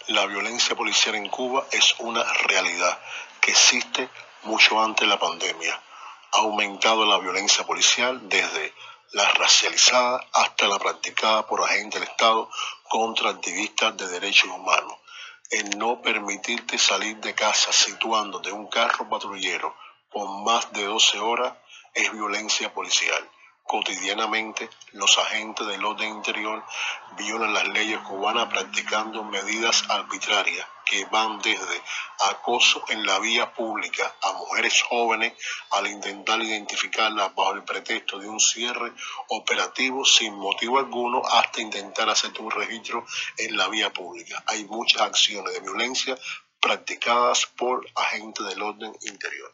La violencia policial en Cuba es una realidad que existe mucho antes de la pandemia. Ha aumentado la violencia policial desde la racializada hasta la practicada por agentes del Estado contra activistas de derechos humanos. El no permitirte salir de casa situándote en un carro patrullero por más de 12 horas es violencia policial. Cotidianamente, los agentes del orden interior violan las leyes cubanas practicando medidas arbitrarias que van desde acoso en la vía pública a mujeres jóvenes al intentar identificarlas bajo el pretexto de un cierre operativo sin motivo alguno hasta intentar hacer un registro en la vía pública. Hay muchas acciones de violencia practicadas por agentes del orden interior.